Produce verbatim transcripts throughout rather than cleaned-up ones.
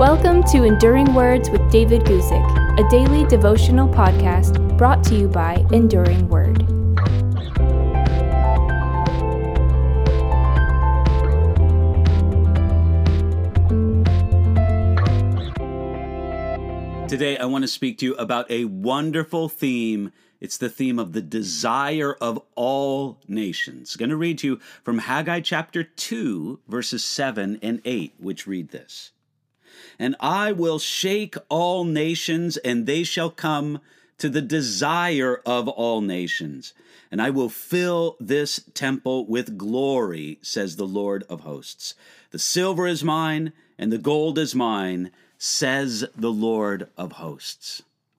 Welcome to Enduring Words with David Guzik, a daily devotional podcast brought to you by Enduring Word. Today, I want to speak to you about a wonderful theme. It's the theme of the desire of all nations. I'm going to read to you from Haggai chapter two, verses seven and eight, which read this. And I will shake all nations, and they shall come to the desire of all nations. And I will fill this temple with glory, says the Lord of hosts. The silver is mine, and the gold is mine, says the Lord of hosts.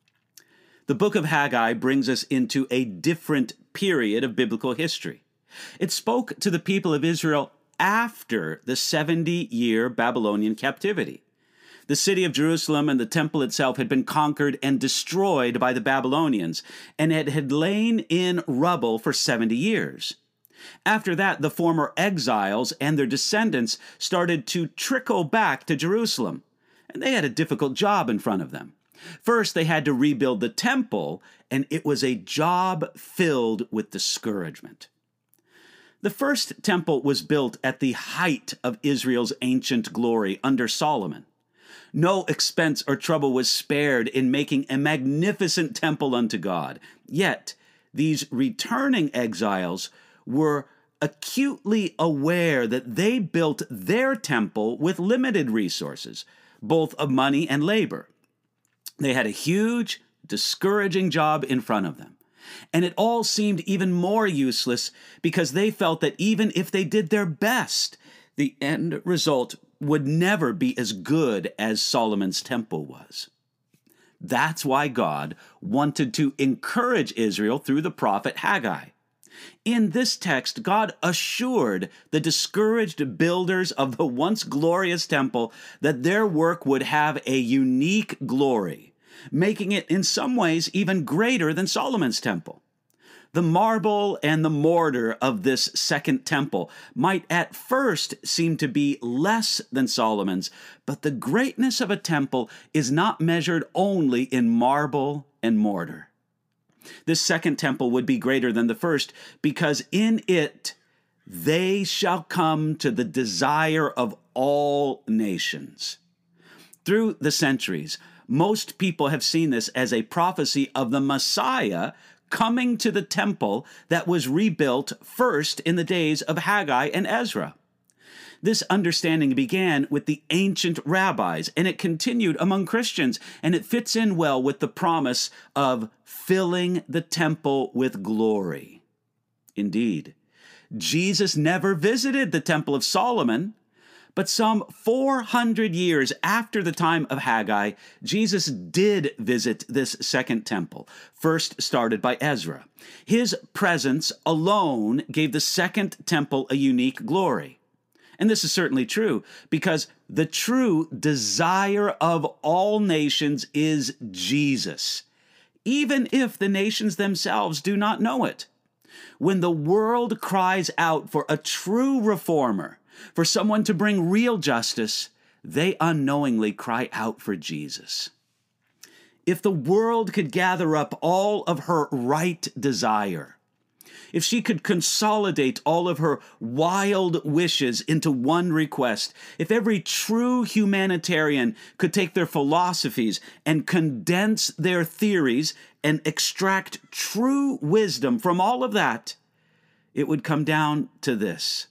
The book of Haggai brings us into a different period of biblical history. It spoke to the people of Israel after the seventy-year Babylonian captivity. The city of Jerusalem and the temple itself had been conquered and destroyed by the Babylonians, and it had lain in rubble for seventy years. After that, the former exiles and their descendants started to trickle back to Jerusalem, and they had a difficult job in front of them. First, they had to rebuild the temple, and it was a job filled with discouragement. The first temple was built at the height of Israel's ancient glory under Solomon. No expense or trouble was spared in making a magnificent temple unto God. Yet, these returning exiles were acutely aware that they built their temple with limited resources, both of money and labor. They had a huge, discouraging job in front of them. And it all seemed even more useless because they felt that even if they did their best, the end result would never be as good as Solomon's temple was. That's why God wanted to encourage Israel through the prophet Haggai. In this text, God assured the discouraged builders of the once glorious temple that their work would have a unique glory, making it in some ways even greater than Solomon's temple. The marble and the mortar of this second temple might at first seem to be less than Solomon's, but the greatness of a temple is not measured only in marble and mortar. This second temple would be greater than the first because in it they shall come to the desire of all nations. Through the centuries, most people have seen this as a prophecy of the Messiah coming to the temple that was rebuilt first in the days of Haggai and Ezra. This understanding began with the ancient rabbis, and it continued among Christians, and it fits in well with the promise of filling the temple with glory. Indeed, Jesus never visited the Temple of Solomon, but some four hundred years after the time of Haggai, Jesus did visit this second temple, first started by Ezra. His presence alone gave the second temple a unique glory. And this is certainly true because the true desire of all nations is Jesus, even if the nations themselves do not know it. When the world cries out for a true reformer, for someone to bring real justice, they unknowingly cry out for Jesus. If the world could gather up all of her right desire, if she could consolidate all of her wild wishes into one request, if every true humanitarian could take their philosophies and condense their theories and extract true wisdom from all of that, it would come down to this.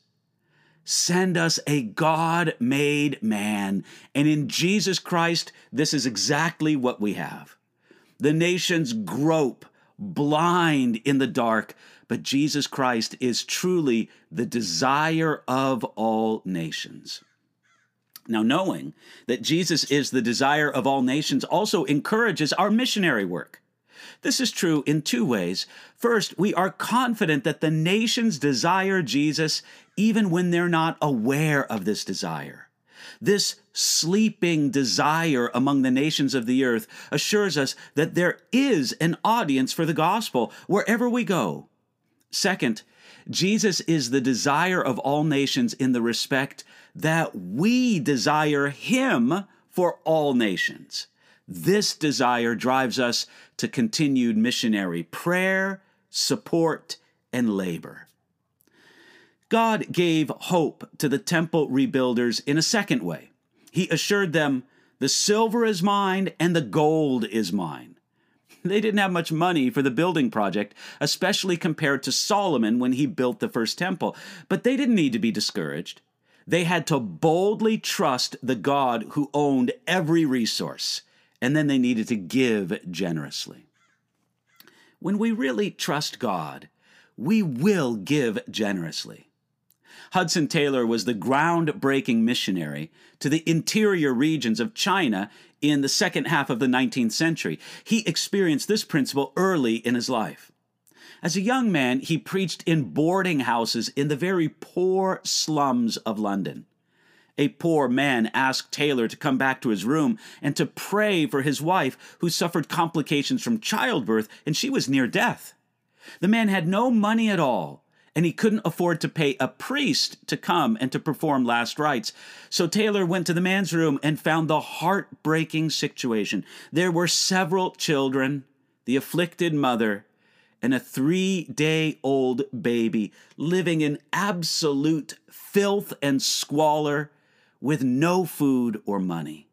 Send us a God-made man, and in Jesus Christ, this is exactly what we have. The nations grope, blind in the dark, but Jesus Christ is truly the desire of all nations. Now, knowing that Jesus is the desire of all nations also encourages our missionary work. This is true in two ways. First, we are confident that the nations desire Jesus even when they're not aware of this desire. This sleeping desire among the nations of the earth assures us that there is an audience for the gospel wherever we go. Second, Jesus is the desire of all nations in the respect that we desire him for all nations. This desire drives us to continued missionary prayer, support, and labor. God gave hope to the temple rebuilders in a second way. He assured them, "The silver is mine and the gold is mine." They didn't have much money for the building project, especially compared to Solomon when he built the first temple. But they didn't need to be discouraged. They had to boldly trust the God who owned every resource, and then they needed to give generously. When we really trust God, we will give generously. Hudson Taylor was the groundbreaking missionary to the interior regions of China in the second half of the nineteenth century. He experienced this principle early in his life. As a young man, he preached in boarding houses in the very poor slums of London. A poor man asked Taylor to come back to his room and to pray for his wife, who suffered complications from childbirth, and she was near death. The man had no money at all, and he couldn't afford to pay a priest to come and to perform last rites. So Taylor went to the man's room and found the heartbreaking situation. There were several children, the afflicted mother, and a three-day-old baby living in absolute filth and squalor with no food or money.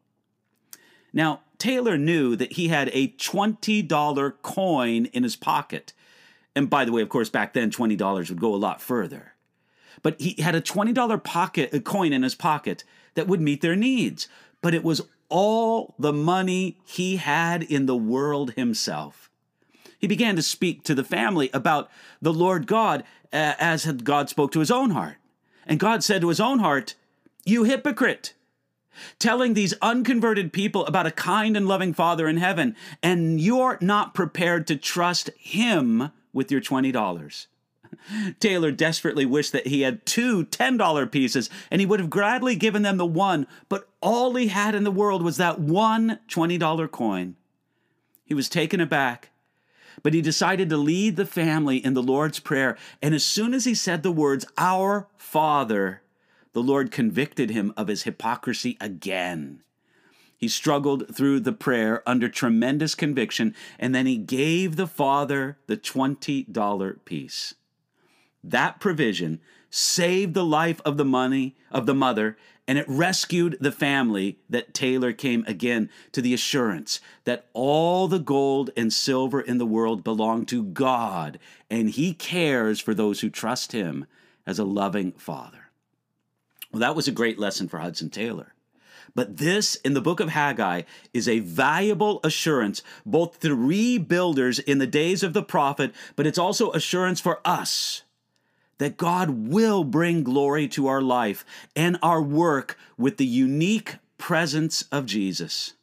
Now, Taylor knew that he had a twenty dollar coin in his pocket. And by the way, of course, back then, twenty dollars would go a lot further. But he had a twenty dollar pocket, a coin in his pocket that would meet their needs. But it was all the money he had in the world himself. He began to speak to the family about the Lord God uh, as had God spoke to his own heart. And God said to his own heart, "You hypocrite, telling these unconverted people about a kind and loving Father in heaven, and you're not prepared to trust him with your twenty dollars. Taylor desperately wished that he had two ten dollar pieces, and he would have gladly given them the one, but all he had in the world was that one twenty dollar coin. He was taken aback, but he decided to lead the family in the Lord's Prayer, and as soon as he said the words, "Our Father," the Lord convicted him of his hypocrisy again. He struggled through the prayer under tremendous conviction, and then he gave the father the twenty dollar piece. That provision saved the life of the money of the mother, and it rescued the family that Taylor came again to the assurance that all the gold and silver in the world belong to God, and he cares for those who trust him as a loving father. Well, that was a great lesson for Hudson Taylor. But this, in the book of Haggai, is a valuable assurance, both to rebuilders in the days of the prophet, but it's also assurance for us that God will bring glory to our life and our work with the unique presence of Jesus.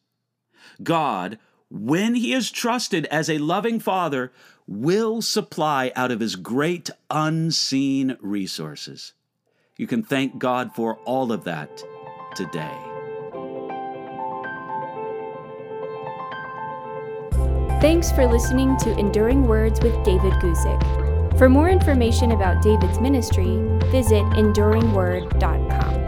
God, when he is trusted as a loving father, will supply out of his great unseen resources. You can thank God for all of that today. Thanks for listening to Enduring Words with David Guzik. For more information about David's ministry, visit enduring word dot com.